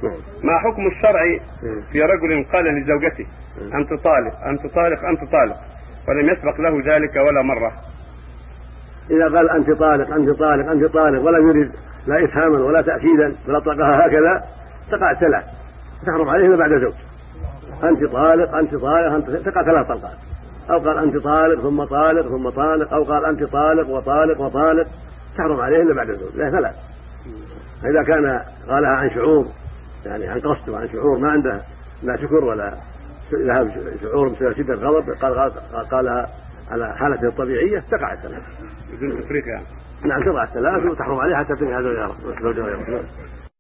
ما حكم الشرع في رجل قال لزوجته أنت طالق أنت طالق أنت طالق ولم يسبق له ذلك ولا مرة؟ إذا قال أنت طالق أنت طالق أنت طالق ولم يرد لا إفهاما ولا تأكيدا بل أطلقها هكذا تقع 3 تحرم عليه ما بعد زوج. أنت طالق أنت طالق أنت تقع 3 طلقات، أو قال أنت طالق ثم طالق ثم طالق، أو قال أنت طالق وطالق وطالق تحرم عليه إلا بعد زوج. لا 3. إذا كان قالها عن شعور يعني عن قصد وعن شعور ما عنده لا شكر ولا لها شعور بسبب شدة الغضب قالها على حالته الطبيعية تقع 3 بدون تفريق يعني. نعم تقع 3 وتحرم عليه حتى تنهي هذا الغير.